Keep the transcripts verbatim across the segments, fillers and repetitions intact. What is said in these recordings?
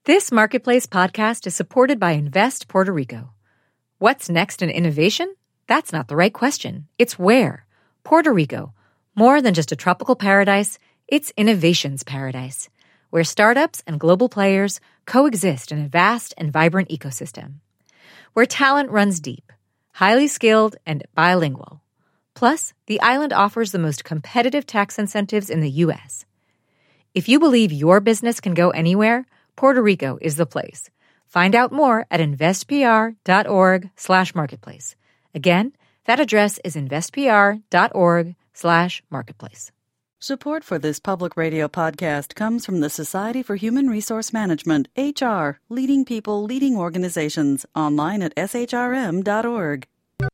This Marketplace podcast is supported by Invest Puerto Rico. What's next in innovation? That's not the right question. It's where. Puerto Rico. More than just a tropical paradise, it's innovation's paradise, where startups and global players coexist in a vast and vibrant ecosystem. Where talent runs deep, highly skilled, and bilingual. Plus, the island offers the most competitive tax incentives in the U S. If you believe your business can go anywhere, Puerto Rico is the place. Find out more at investpr.org slash marketplace. Again, that address is investpr.org slash marketplace. Support for this public radio podcast comes from the Society for Human Resource Management, H R, leading people, leading organizations, online at s h r m dot org.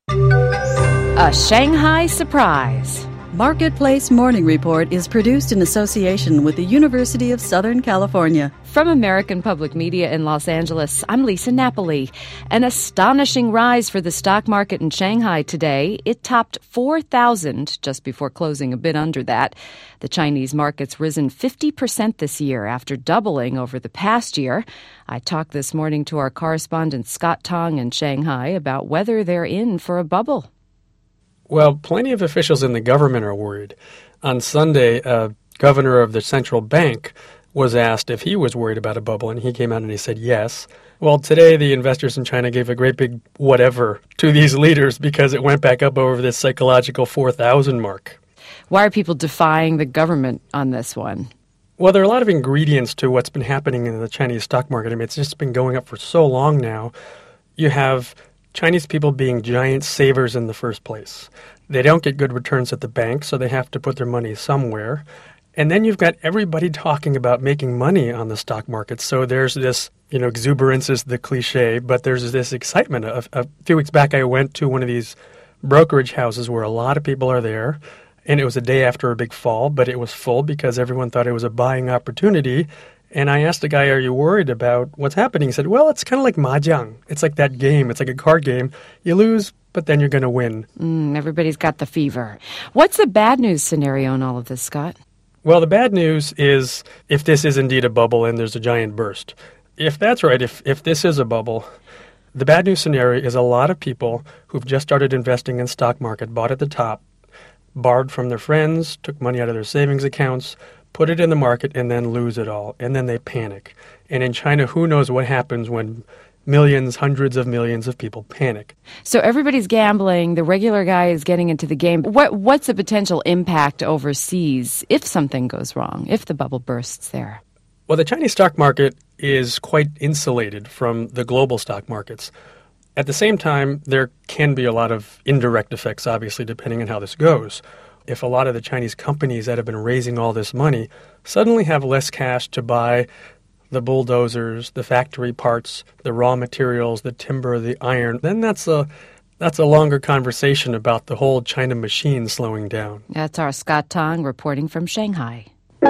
A Shanghai surprise. Marketplace Morning Report is produced in association with the University of Southern California. From American Public Media in Los Angeles, I'm Lisa Napoli. An astonishing rise for the stock market in Shanghai today. It topped four thousand just before closing a bit under that. The Chinese market's risen fifty percent this year after doubling over the past year. I talked this morning to our correspondent Scott Tong in Shanghai about whether they're in for a bubble. Well, plenty of officials in the government are worried. On Sunday, a governor of the central bank was asked if he was worried about a bubble, and he came out and he said yes. Well, today the investors in China gave a great big whatever to these leaders because it went back up over this psychological four thousand mark. Why are people defying the government on this one? Well, there are a lot of ingredients to what's been happening in the Chinese stock market. I mean, it's just been going up for so long now. You have Chinese people being giant savers in the first place. They don't get good returns at the bank, so they have to put their money somewhere. And then you've got everybody talking about making money on the stock market. So there's this, you know, exuberance is the cliche, but there's this excitement. A, a few weeks back, I went to one of these brokerage houses where a lot of people are there. And it was a day after a big fall, but it was full because everyone thought it was a buying opportunity. And I asked the guy, are you worried about what's happening? He said, well, it's kind of like mahjong. It's like that game. It's like a card game. You lose, but then you're going to win. Mm, everybody's got the fever. What's the bad news scenario in all of this, Scott? Well, the bad news is if this is indeed a bubble and there's a giant burst. If that's right, if, if this is a bubble, the bad news scenario is a lot of people who've just started investing in stock market, bought at the top, borrowed from their friends, took money out of their savings accounts, put it in the market, and then lose it all. And then they panic. And in China, who knows what happens when millions, hundreds of millions of people panic. So everybody's gambling. The regular guy is getting into the game. What What's the potential impact overseas if something goes wrong, if the bubble bursts there? Well, the Chinese stock market is quite insulated from the global stock markets. At the same time, there can be a lot of indirect effects, obviously, depending on how this goes. If a lot of the Chinese companies that have been raising all this money suddenly have less cash to buy the bulldozers, the factory parts, the raw materials, the timber, the iron, then that's a that's a longer conversation about the whole China machine slowing down. That's our Scott Tong reporting from Shanghai.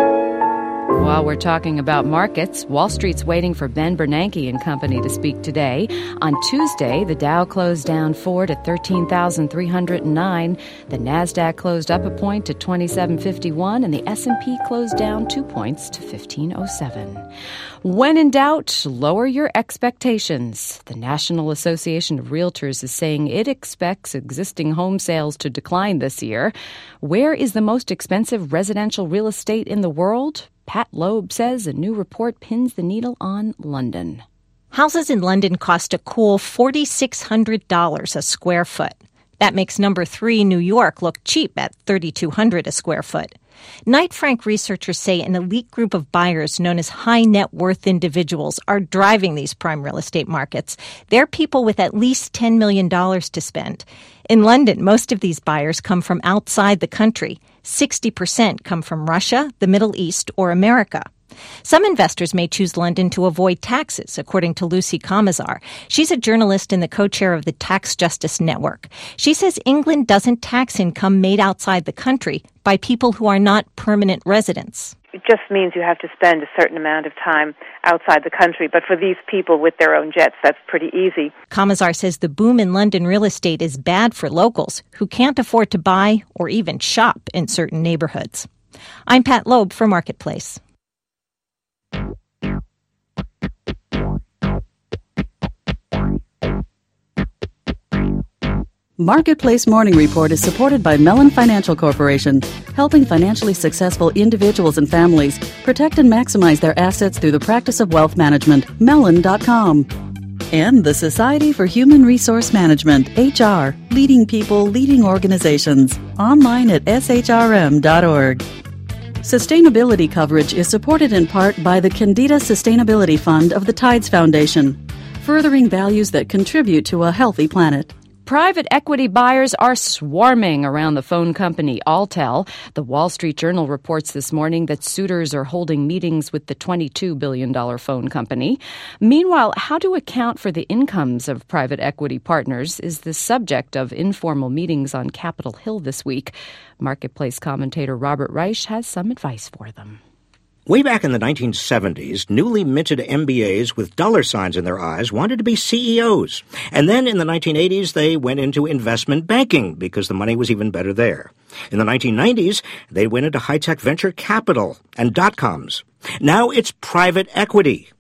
While we're talking about markets, Wall Street's waiting for Ben Bernanke and company to speak today. On Tuesday, the Dow closed down four to thirteen thousand three hundred nine. The Nasdaq closed up a point to twenty-seven fifty-one, and the S and P closed down two points to fifteen oh seven. When in doubt, lower your expectations. The National Association of Realtors is saying it expects existing home sales to decline this year. Where is the most expensive residential real estate in the world? Pat Loeb says a new report pins the needle on London. Houses in London cost a cool four thousand six hundred dollars a square foot. That makes number three, New York, look cheap at three thousand two hundred dollars a square foot. Knight Frank researchers say an elite group of buyers known as high net worth individuals are driving these prime real estate markets. They're people with at least ten million dollars to spend. In London, most of these buyers come from outside the country. sixty percent come from Russia, the Middle East, or America. Some investors may choose London to avoid taxes, according to Lucy Kamazar. She's a journalist and the co-chair of the Tax Justice Network. She says England doesn't tax income made outside the country by people who are not permanent residents. It just means you have to spend a certain amount of time outside the country. But for these people with their own jets, that's pretty easy. Kamazar says the boom in London real estate is bad for locals who can't afford to buy or even shop in certain neighborhoods. I'm Pat Loeb for Marketplace. Marketplace Morning Report is supported by Mellon Financial Corporation, helping financially successful individuals and families protect and maximize their assets through the practice of wealth management. Mellon dot com. And the Society for Human Resource Management, H R, leading people, leading organizations. Online at S H R M dot org. Sustainability coverage is supported in part by the Candida Sustainability Fund of the Tides Foundation, furthering values that contribute to a healthy planet. Private equity buyers are swarming around the phone company Alltel. The Wall Street Journal reports this morning that suitors are holding meetings with the twenty-two billion dollars phone company. Meanwhile, how to account for the incomes of private equity partners is the subject of informal meetings on Capitol Hill this week. Marketplace commentator Robert Reich has some advice for them. Way back in the nineteen seventies, newly minted M B As with dollar signs in their eyes wanted to be C E Os. And then in the nineteen eighties, they went into investment banking because the money was even better there. In the nineteen nineties, they went into high-tech venture capital and dot-coms. Now it's private equity.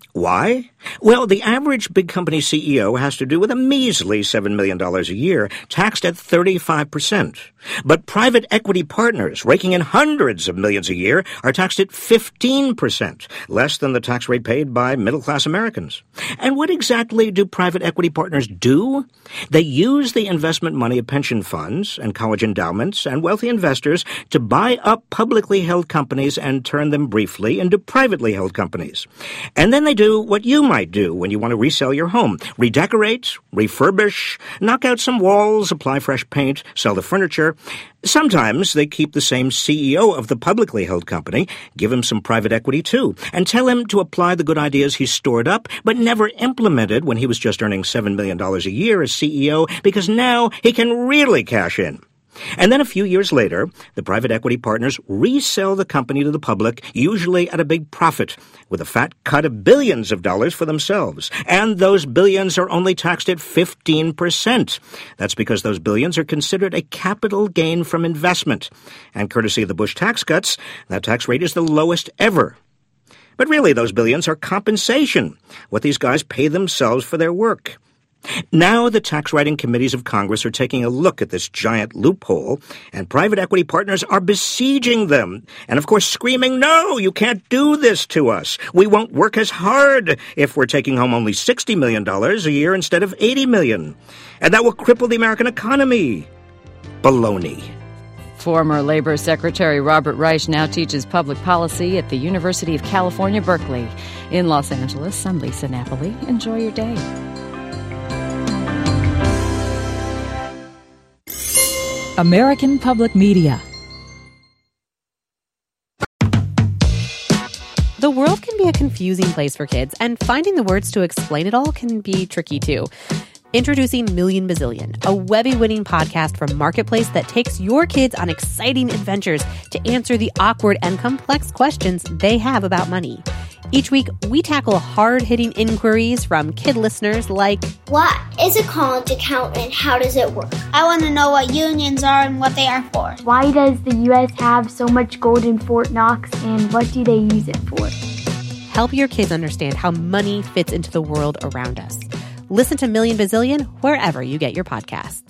Why? Well, the average big company C E O has to do with a measly seven million dollars a year, taxed at thirty-five percent. But private equity partners, raking in hundreds of millions a year, are taxed at fifteen percent, less than the tax rate paid by middle-class Americans. And what exactly do private equity partners do? They use the investment money of pension funds and college endowments and wealthy investors to buy up publicly held companies and turn them briefly into privately held companies. And then they do what you might do when you want to resell your home. Redecorate, refurbish, knock out some walls, apply fresh paint, sell the furniture. Sometimes they keep the same C E O of the publicly held company, give him some private equity too, and tell him to apply the good ideas he stored up but never implemented when he was just earning seven million dollars a year as C E O, because now he can really cash in. And then a few years later, the private equity partners resell the company to the public, usually at a big profit, with a fat cut of billions of dollars for themselves. And those billions are only taxed at fifteen percent. That's because those billions are considered a capital gain from investment. And courtesy of the Bush tax cuts, that tax rate is the lowest ever. But really, those billions are compensation, what these guys pay themselves for their work. Now the tax writing committees of Congress are taking a look at this giant loophole, and private equity partners are besieging them, and of course screaming, "No, you can't do this to us. We won't work as hard if we're taking home only sixty million dollars a year instead of eighty million dollars. And that will cripple the American economy." Baloney. Former Labor Secretary Robert Reich now teaches public policy at the University of California, Berkeley. In Los Angeles, I'm Lisa Napoli. Enjoy your day. American Public Media. The world can be a confusing place for kids, and finding the words to explain it all can be tricky too. Introducing Million Bazillion, a Webby-winning podcast from Marketplace that takes your kids on exciting adventures to answer the awkward and complex questions they have about money. Each week, we tackle hard-hitting inquiries from kid listeners like, what is a college account and how does it work? I want to know what unions are and what they are for. Why does the U S have so much gold in Fort Knox and what do they use it for? Help your kids understand how money fits into the world around us. Listen to Million Bazillion wherever you get your podcasts.